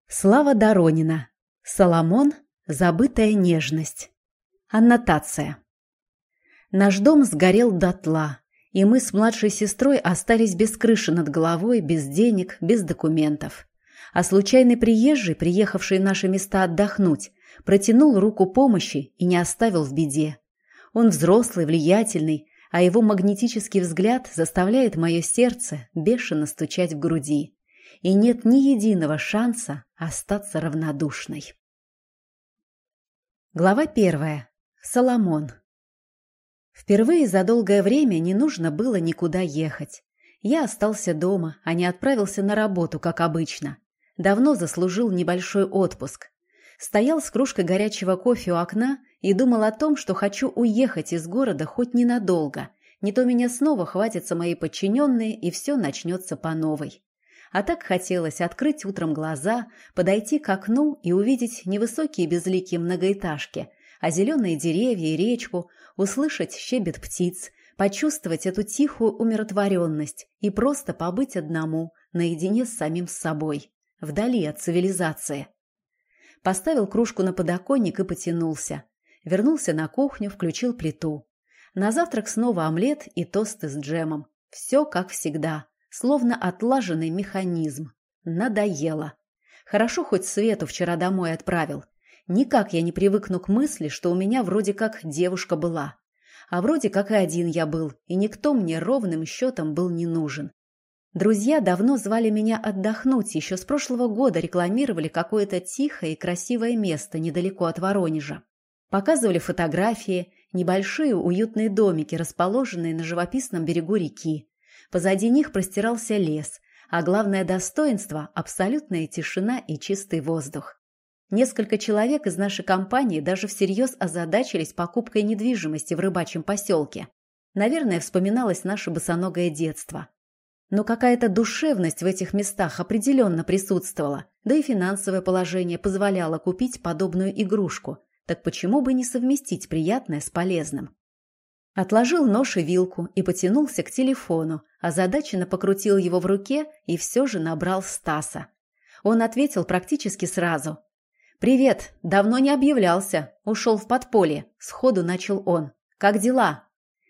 Слава Доронина. Соломон. Забытая нежность. Аннотация. Наш дом сгорел дотла, и мы с младшей сестрой остались без крыши над головой, без денег, без документов. А случайный приезжий, приехавший в наши места отдохнуть, протянул руку помощи и не оставил в беде. Он взрослый, влиятельный, а его магнетический взгляд заставляет мое сердце бешено стучать в груди. И нет ни единого шанса остаться равнодушной. Глава 1. Соломон. Впервые за долгое время не нужно было никуда ехать. Я остался дома, а не отправился на работу, как обычно. Давно заслужил небольшой отпуск. Стоял с кружкой горячего кофе у окна и думал о том, что хочу уехать из города хоть ненадолго. Не то меня снова хватятся мои подчиненные, и все начнется по новой. А так хотелось открыть утром глаза, подойти к окну и увидеть невысокие безликие многоэтажки, а зеленые деревья и речку, услышать щебет птиц, почувствовать эту тихую умиротворенность и просто побыть одному, наедине с самим собой, вдали от цивилизации. Поставил кружку на подоконник и потянулся. Вернулся на кухню, включил плиту. На завтрак снова омлет и тосты с джемом. Все как всегда. Словно отлаженный механизм. Надоело. Хорошо хоть Свету вчера домой отправил. Никак я не привыкну к мысли, что у меня вроде как девушка была. А вроде как и один я был, и никто мне ровным счетом был не нужен. Друзья давно звали меня отдохнуть, еще с прошлого года рекламировали какое-то тихое и красивое место недалеко от Воронежа. Показывали фотографии, небольшие уютные домики, расположенные на живописном берегу реки. Позади них простирался лес, а главное достоинство – абсолютная тишина и чистый воздух. Несколько человек из нашей компании даже всерьез озадачились покупкой недвижимости в рыбачьем поселке. Наверное, вспоминалось наше босоногое детство. Но какая-то душевность в этих местах определенно присутствовала, да и финансовое положение позволяло купить подобную игрушку. Так почему бы не совместить приятное с полезным? Отложил нож и вилку и потянулся к телефону, озадаченно покрутил его в руке и все же набрал Стаса. Он ответил практически сразу. «Привет, давно не объявлялся, ушел в подполье», — сходу начал он. «Как дела?»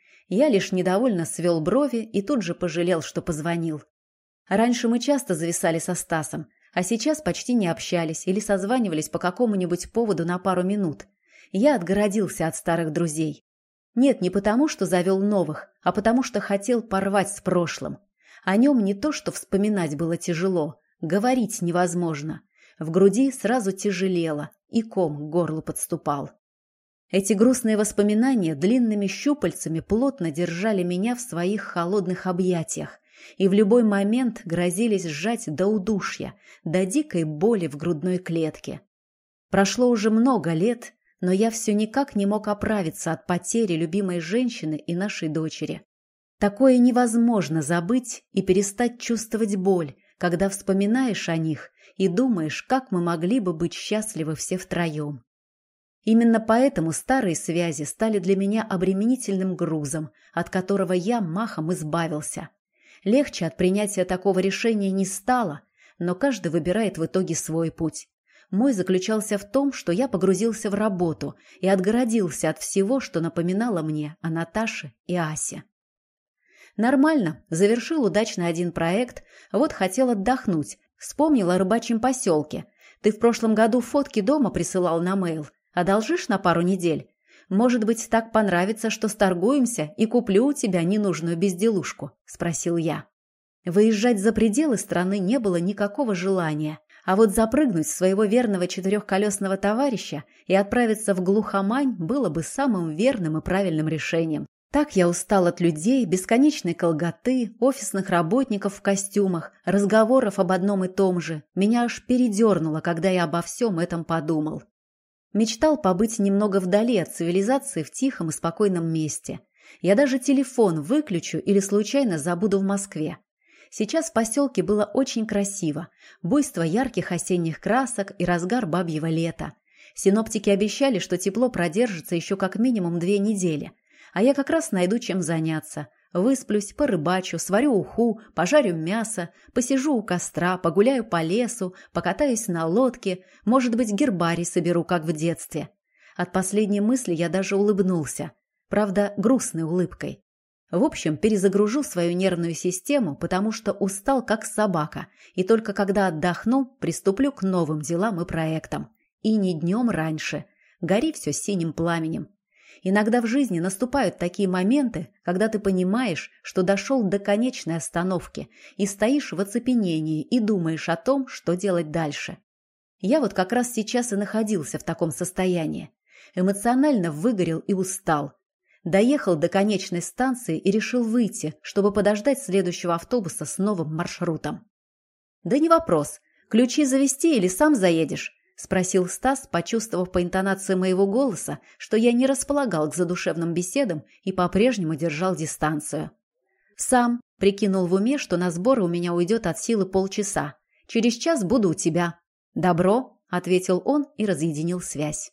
Я лишь недовольно свел брови и тут же пожалел, что позвонил. Раньше мы часто зависали со Стасом, а сейчас почти не общались или созванивались по какому-нибудь поводу на пару минут. Я отгородился от старых друзей. Нет, не потому, что завел новых, а потому, что хотел порвать с прошлым. О нем не то, что вспоминать было тяжело, говорить невозможно. В груди сразу тяжелело, и ком к горлу подступал. Эти грустные воспоминания длинными щупальцами плотно держали меня в своих холодных объятиях и в любой момент грозились сжать до удушья, до дикой боли в грудной клетке. Прошло уже много лет, но я все никак не мог оправиться от потери любимой женщины и нашей дочери. Такое невозможно забыть и перестать чувствовать боль, когда вспоминаешь о них и думаешь, как мы могли бы быть счастливы все втроем. Именно поэтому старые связи стали для меня обременительным грузом, от которого я махом избавился. Легче от принятия такого решения не стало, но каждый выбирает в итоге свой путь. Мой заключался в том, что я погрузился в работу и отгородился от всего, что напоминало мне о Наташе и Асе. Нормально, завершил удачно один проект, вот хотел отдохнуть, вспомнил о рыбачьем поселке. Ты в прошлом году фотки дома присылал на мейл, одолжишь на пару недель? Может быть, так понравится, что сторгуемся и куплю у тебя ненужную безделушку?» – спросил я. Выезжать за пределы страны не было никакого желания. А вот запрыгнуть в своего верного четырехколесного товарища и отправиться в глухомань было бы самым верным и правильным решением. Так я устал от людей, бесконечной колготы, офисных работников в костюмах, разговоров об одном и том же. Меня аж передернуло, когда я обо всем этом подумал. Мечтал побыть немного вдали от цивилизации в тихом и спокойном месте. Я даже телефон выключу или случайно забуду в Москве. Сейчас в поселке было очень красиво. Буйство ярких осенних красок и разгар бабьего лета. Синоптики обещали, что тепло продержится еще как минимум 2 недели. А я как раз найду чем заняться. Высплюсь, порыбачу, сварю уху, пожарю мясо, посижу у костра, погуляю по лесу, покатаюсь на лодке, может быть, гербарий соберу, как в детстве. От последней мысли я даже улыбнулся. Правда, грустной улыбкой. В общем, перезагружу свою нервную систему, потому что устал как собака, и только когда отдохну, приступлю к новым делам и проектам. И не днем раньше. Гори все синим пламенем. Иногда в жизни наступают такие моменты, когда ты понимаешь, что дошел до конечной остановки и стоишь в оцепенении и думаешь о том, что делать дальше. Я вот как раз сейчас и находился в таком состоянии. Эмоционально выгорел и устал. Доехал до конечной станции и решил выйти, чтобы подождать следующего автобуса с новым маршрутом. «Да не вопрос. Ключи завезти или сам заедешь?» – спросил Стас, почувствовав по интонации моего голоса, что я не располагал к задушевным беседам и по-прежнему держал дистанцию. «Сам», – прикинул в уме, что на сборы у меня уйдет от силы полчаса. «Через час буду у тебя». «Добро», – ответил он и разъединил связь.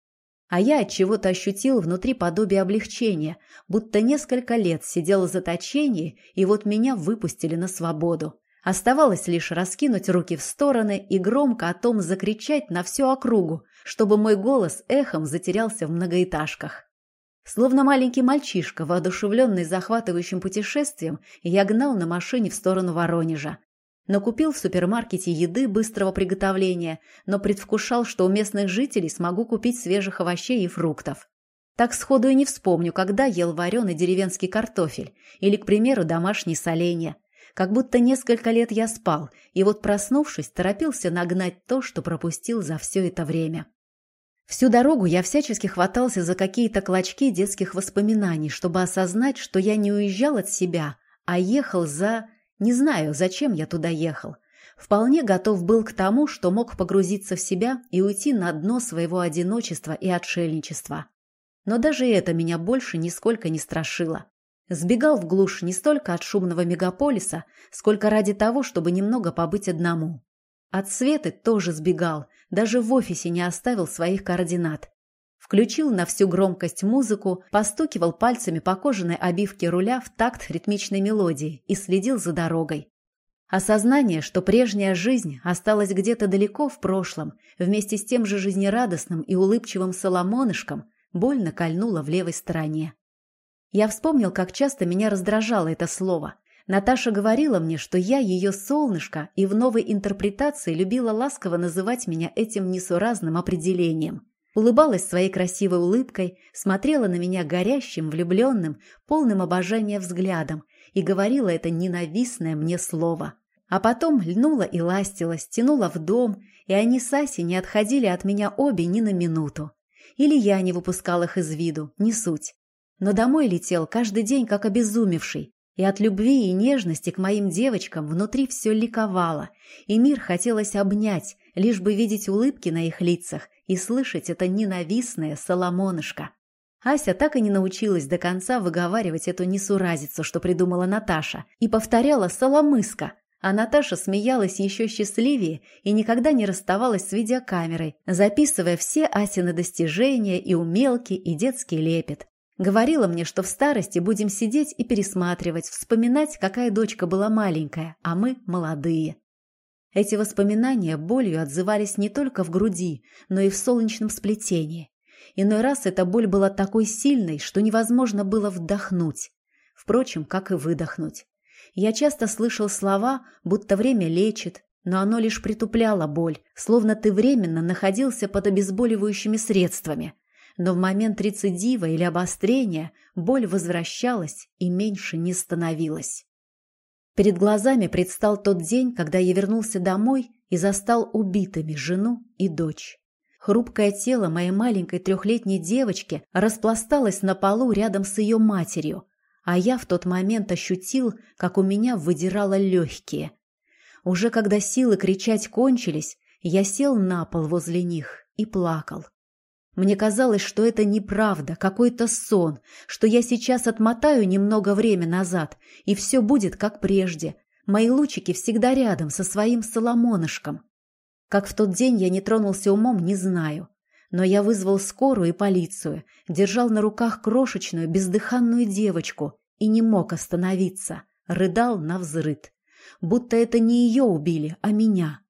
А я отчего-то ощутил внутри подобие облегчения, будто несколько лет сидел в заточении, и вот меня выпустили на свободу. Оставалось лишь раскинуть руки в стороны и громко о том закричать на всю округу, чтобы мой голос эхом затерялся в многоэтажках. Словно маленький мальчишка, воодушевленный захватывающим путешествием, я гнал на машине в сторону Воронежа. Накупил в супермаркете еды быстрого приготовления, но предвкушал, что у местных жителей смогу купить свежих овощей и фруктов. Так сходу и не вспомню, когда ел вареный деревенский картофель или, к примеру, домашние соленья. Как будто несколько лет я спал, и вот, проснувшись, торопился нагнать то, что пропустил за все это время. Всю дорогу я всячески хватался за какие-то клочки детских воспоминаний, чтобы осознать, что я не уезжал от себя, а ехал за... Не знаю, зачем я туда ехал. Вполне готов был к тому, что мог погрузиться в себя и уйти на дно своего одиночества и отшельничества. Но даже это меня больше нисколько не страшило. Сбегал в глушь не столько от шумного мегаполиса, сколько ради того, чтобы немного побыть одному. От Светы тоже сбегал, даже в офисе не оставил своих координат. Включил на всю громкость музыку, постукивал пальцами по кожаной обивке руля в такт ритмичной мелодии и следил за дорогой. Осознание, что прежняя жизнь осталась где-то далеко в прошлом, вместе с тем же жизнерадостным и улыбчивым Соломонышком, больно кольнуло в левой стороне. Я вспомнил, как часто меня раздражало это слово. Наташа говорила мне, что я ее солнышко, и в новой интерпретации любила ласково называть меня этим несуразным определением. Улыбалась своей красивой улыбкой, смотрела на меня горящим, влюбленным, полным обожания взглядом и говорила это ненавистное мне слово. А потом льнула и ластилась, тянула в дом, и они с Асей не отходили от меня обе ни на минуту. Или я не выпускал их из виду, не суть. Но домой летел каждый день как обезумевший, и от любви и нежности к моим девочкам внутри все ликовало, и мир хотелось обнять, лишь бы видеть улыбки на их лицах и слышать это ненавистное Соломонышко. Ася так и не научилась до конца выговаривать эту несуразицу, что придумала Наташа, и повторяла «Соломыска», а Наташа смеялась еще счастливее и никогда не расставалась с видеокамерой, записывая все Асины достижения и умелки, и детский лепет. Говорила мне, что в старости будем сидеть и пересматривать, вспоминать, какая дочка была маленькая, а мы молодые. Эти воспоминания болью отзывались не только в груди, но и в солнечном сплетении. Иной раз эта боль была такой сильной, что невозможно было вдохнуть. Впрочем, как и выдохнуть. Я часто слышал слова, будто время лечит, но оно лишь притупляло боль, словно ты временно находился под обезболивающими средствами. Но в момент рецидива или обострения боль возвращалась и меньше не становилась. Перед глазами предстал тот день, когда я вернулся домой и застал убитыми жену и дочь. Хрупкое тело моей маленькой 3-летней девочки распласталось на полу рядом с ее матерью, а я в тот момент ощутил, как у меня выдирало легкие. Уже когда силы кричать кончились, я сел на пол возле них и плакал. Мне казалось, что это неправда, какой-то сон, что я сейчас отмотаю немного время назад, и все будет как прежде. Мои лучики всегда рядом со своим Соломонышком. Как в тот день я не тронулся умом, не знаю. Но я вызвал скорую и полицию, держал на руках крошечную бездыханную девочку и не мог остановиться, рыдал навзрыд. Будто это не ее убили, а меня.